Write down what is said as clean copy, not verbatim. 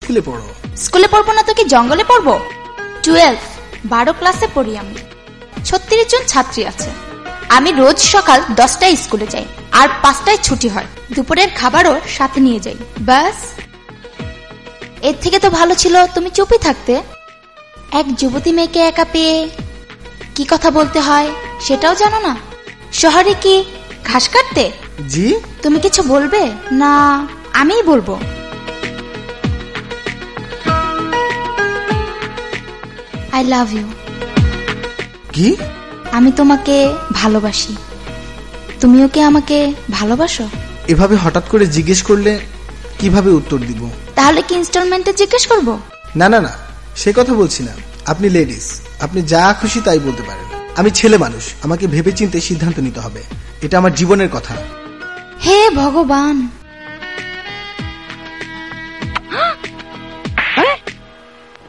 স্কুলে পড়ো? স্কুলে পড়বো না তো কি জঙ্গলে পড়বো? 12 ক্লাসে পড়ি আমি। 36 জন ছাত্রী আছে। আমি রোজ সকাল 10টায় স্কুলে যাই আর 5টায় ছুটি হয়। দুপুরের খাবারও সাথে নিয়ে যাই। বাস, এর থেকে তো ভালো ছিল তুমি চুপই থাকতে। এক যুবতী মেয়েকে একা পেয়ে কি কথা বলতে হয় সেটাও জানো না। শহরে কি ঘাস কাটতে? জি। তুমি কিছু বলবে না আমিই বলবো? I love you. কি? আমি তোমাকে ভালোবাসি। তুমিও কি আমাকে ভালোবাসো? এভাবে হঠাৎ করে জিজ্ঞেস করলে কিভাবে উত্তর দিব? তাহলে কি ইনস্টলমেন্টে জিজ্ঞেস করবো? না না না, সে কথা বলছি না। আপনি লেডিস, আপনি যা খুশি তাই বলতে পারেন। আমি ছেলে মানুষ, আমাকে ভেবেচিন্তে সিদ্ধান্ত নিতে হবে। এটা আমার জীবনের কথা। হে ভগবান।